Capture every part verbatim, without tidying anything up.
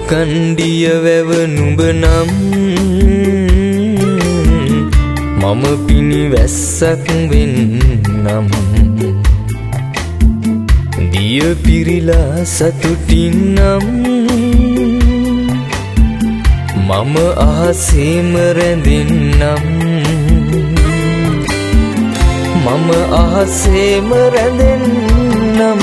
කණ්ඩිය වැව නුඹ නම් මම පිනිවැස්සක් වෙන්නම් දිය පිරිලා සතුටින් නම් මම අහසේම රැඳෙන්නම් මම අහසේම රැඳෙන්නම්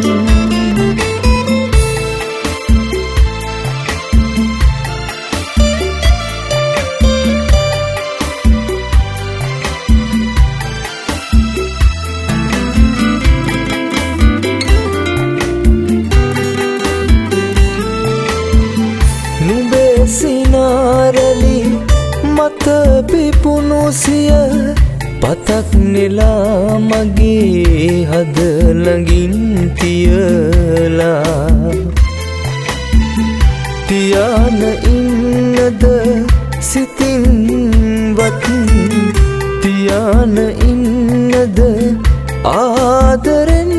සිනාරලි මත පිපුණු සිය පතක් නෙලා මගේ හද ළඟින් තියලා තියාන ඉන්නද සිතින් වත් තියාන ඉන්නද ආදරෙන්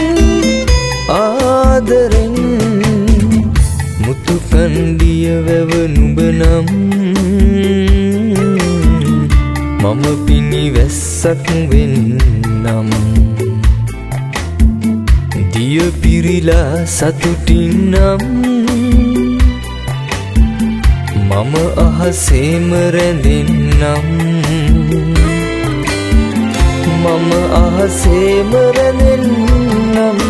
ආදරෙන් මුතු කණ්ඩිය වැව නුඹ නම් මම පිනිවැස්සක් වෙන්නම් දිය පිරිලා සතුටින් නම් මම අහසේම රැඳෙන්නම් මම අහසේම රැඳෙන්නම්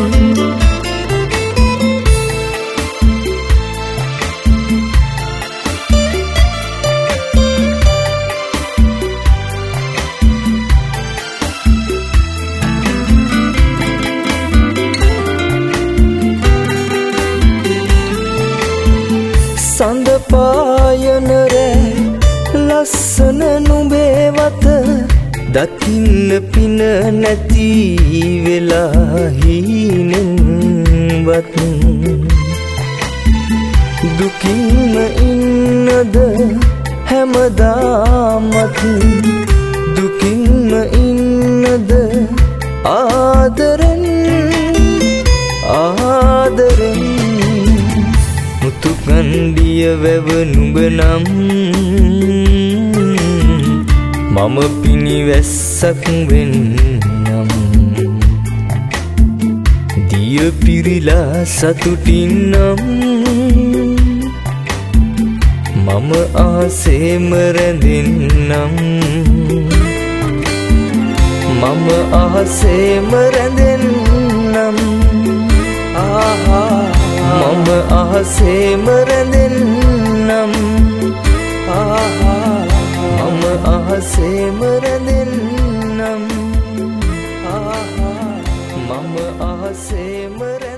සඳ පායන රෑ ලස්සන නුඹේ වත දකින්න පින නැති වෙලා හීනෙන්වත් දුකින්ම ඉන්නද හැමදාමත් දුකින්ම ඉන්නද ආදරෙන් ආදරෙන් මුතු කණ්ඩිය වැව නුඹ නම් මම පිනිවැස්සක් වෙන්නම් දිය පිරිලා සතුටින් නම් මම ආසේම රැඳෙන්නම් මම ආසේම රැඳෙන්නම් ආහා මම අහසේම රැඳෙන්නම් ආහා මම අහසේම රැඳෙන්නම් ආහා මම අහසේම රැඳෙන්නම්